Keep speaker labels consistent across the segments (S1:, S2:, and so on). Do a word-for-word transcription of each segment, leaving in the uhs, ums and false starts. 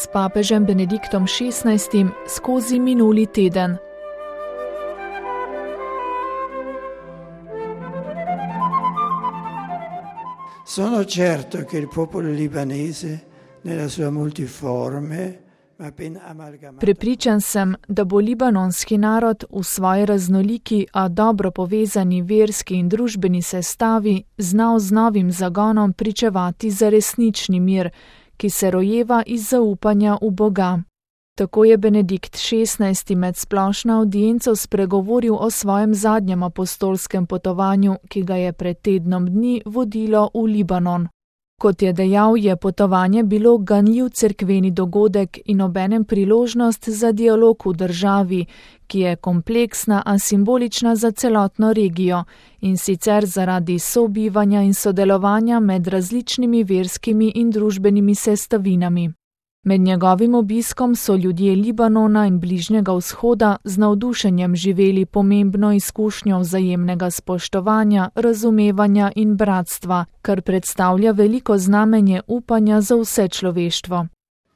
S1: s papežem Benediktom šestnajstim skozi minuli teden.
S2: Sono certo che il popolo libanese nella sua multiforme
S1: Prepričan sem, da bo libanonski narod v svoji raznoliki, a dobro povezani verski in družbeni sestavi znal z novim zagonom pričevati za resnični mir, ki se rojeva iz zaupanja v Boga. Tako je Benedikt šestnajsti med splošno avdienco spregovoril o svojem zadnjem apostolskem potovanju, ki ga je pred tednom dni vodilo v Libanon. Kot je dejal, je potovanje bilo ganljiv cerkveni dogodek in obenem priložnost za dialog v državi, ki je kompleksna, a simbolična za celotno regijo, in sicer zaradi sobivanja in sodelovanja med različnimi verskimi in družbenimi sestavinami. Med njegovim obiskom so ljudje Libanona in Bližnjega vzhoda z navdušenjem živeli pomembno izkušnjo vzajemnega spoštovanja, razumevanja in bratstva, kar predstavlja veliko znamenje upanja za vse človeštvo.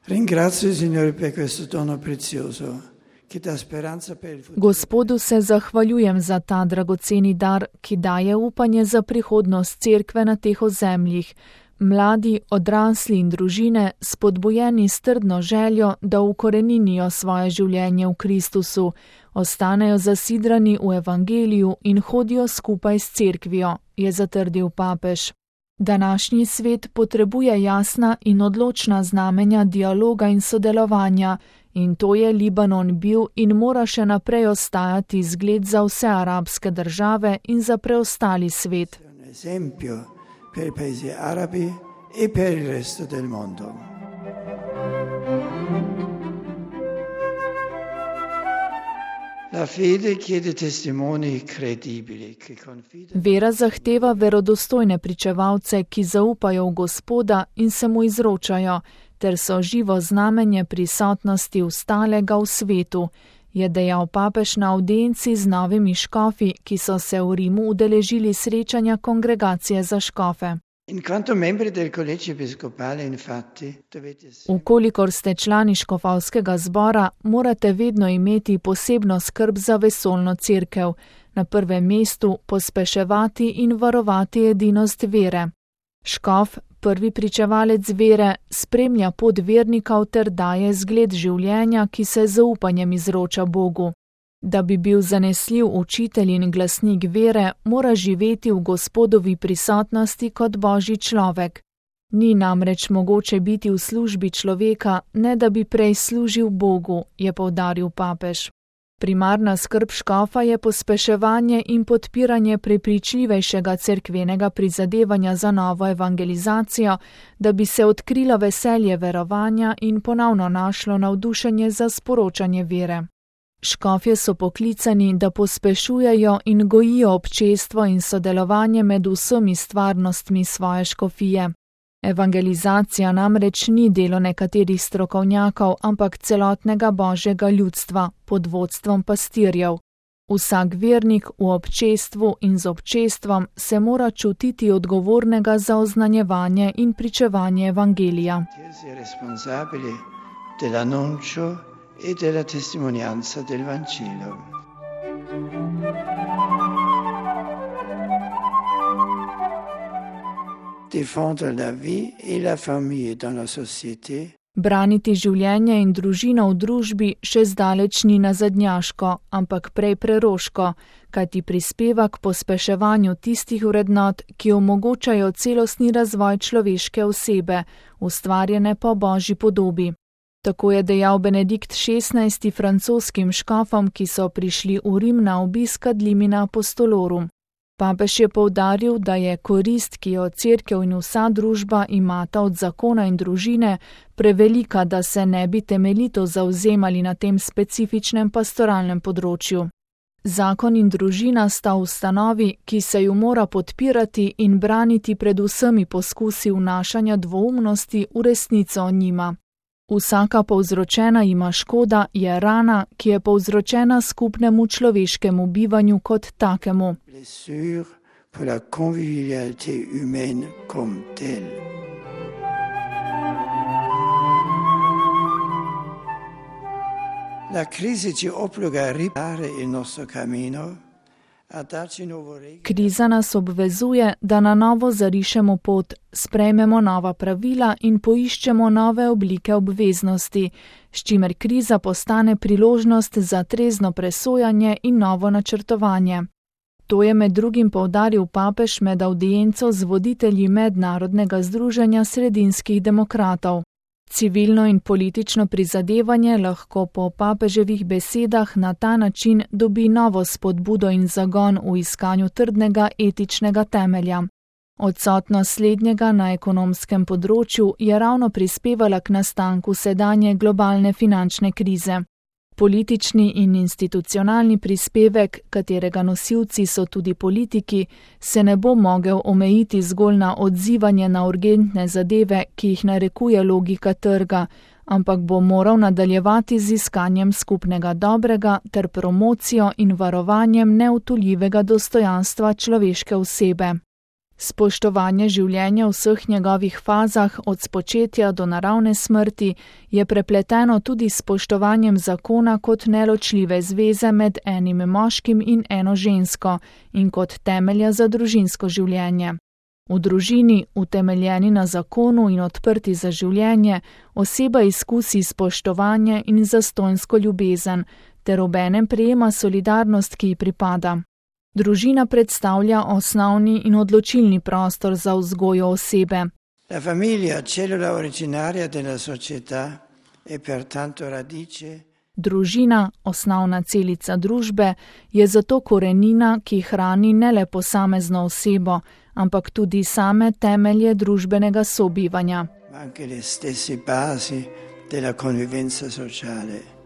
S1: Gospodu se zahvaljujem za ta dragoceni dar, ki daje upanje za prihodnost cerkve na teh ozemljih. Mladi, odrasli in družine, spodbujeni s trdno željo, da ukoreninijo svoje življenje v Kristusu, ostanejo zasidrani v evangeliju in hodijo skupaj s cerkvijo, je zatrdil papež. Današnji svet potrebuje jasna in odločna znamenja dialoga in sodelovanja, in to je Libanon bil in mora še naprej ostajati zgled za vse arabske države in za preostali svet.
S2: Per i paesi arabi e per il resto del mondo. La fede chiede testimoni credibili che confidano.
S1: Vera zahteva verodostojne pričevalce, ki zaupajo v Gospoda in se mu izročajo, ter so živo znamenje prisotnosti ostalega v svetu, je dejal papež na avdienci z novimi škofi, ki so se v Rimu udeležili srečanja kongregacije za škofe. Ukolikor ste člani škofovskega zbora, morate vedno imeti posebno skrb za vesoljno cerkev, na prvem mestu pospeševati in varovati edinost vere. Škof, prvi pričevalec vere, spremlja pot vernikov ter daje zgled življenja, ki se zaupanjem izroča Bogu. Da bi bil zanesljiv učitelj in glasnik vere, mora živeti v Gospodovi prisotnosti kot Božji človek. Ni namreč mogoče biti v službi človeka, ne da bi prej služil Bogu, je poudaril papež. Primarna skrb škofa je pospeševanje in podpiranje prepričljivejšega cerkvenega prizadevanja za novo evangelizacijo, da bi se odkrilo veselje verovanja in ponovno našlo navdušenje za sporočanje vere. Škofje so poklicani, da pospešujejo in gojijo občestvo in sodelovanje med vsemi stvarnostmi svoje škofije. Evangelizacija namreč ni delo nekaterih strokovnjakov, ampak celotnega Božjega ljudstva pod vodstvom pastirjev. Vsak vernik v občestvu in z občestvom se mora čutiti odgovornega za oznanjevanje in pričevanje evangelija.
S2: E della testimonianza del Vangelo. Défendre la vie et la famille dans la société.
S1: Braniti življenje in družino v družbi še zdaleč ni nazadnjaško, ampak prej preroško, kajti prispeva k pospeševanju tistih vrednot, ki omogočajo celostni razvoj človeške osebe, ustvarjene po Božji podobi. Tako je dejal Benedikt šestnajsti francoskim škofom, ki so prišli v Rim na obisk ad limina apostolorum. Papež je poudaril, da je korist, ki jo cerkev in vsa družba imata od zakona in družine, prevelika, da se ne bi temeljito zavzemali na tem specifičnem pastoralnem področju. Zakon in družina sta ustanovi, ki se ju mora podpirati in braniti pred vsemi poskusi vnašanja dvoumnosti v resnico o njima. Vsaka povzročena ima škoda je rana, ki je povzročena skupnemu človeškemu bivanju kot takemu.
S2: La crisi ci obbliga a riparare il nostro cammino.
S1: Kriza nas obvezuje, da na novo zarišemo pot, sprejmemo nova pravila in poiščemo nove oblike obveznosti, s čimer kriza postane priložnost za trezno presojanje in novo načrtovanje. To je med drugim poudaril papež med avdienco z voditelji Mednarodnega združenja sredinskih demokratov. Civilno in politično prizadevanje lahko po papeževih besedah na ta način dobi novo spodbudo in zagon v iskanju trdnega etičnega temelja. Odsotnost slednjega na ekonomskem področju je ravno prispevala k nastanku sedanje globalne finančne krize. Politični in institucionalni prispevek, katerega nosilci so tudi politiki, se ne bo mogel omejiti zgolj na odzivanje na urgentne zadeve, ki jih narekuje logika trga, ampak bo moral nadaljevati z iskanjem skupnega dobrega ter promocijo in varovanjem neutujljivega dostojanstva človeške osebe. Spoštovanje življenja v vseh njegovih fazah, od spočetja do naravne smrti, je prepleteno tudi s spoštovanjem zakona kot neločljive zveze med enim moškim in eno žensko in kot temelja za družinsko življenje. V družini, utemeljeni na zakonu in odprti za življenje, oseba izkusi spoštovanje in zastonjsko ljubezen, ter obenem prejema solidarnost, ki ji pripada. Družina predstavlja osnovni in odločilni prostor za vzgojo osebe.
S2: La famiglia, cellula originaria della società, e pertanto radice.
S1: Družina, osnovna celica družbe, je zato korenina, ki hrani ne le posamezno osebo, ampak tudi same temelje družbenega sobivanja.
S2: Anche le stesse basi della convivenza sociale.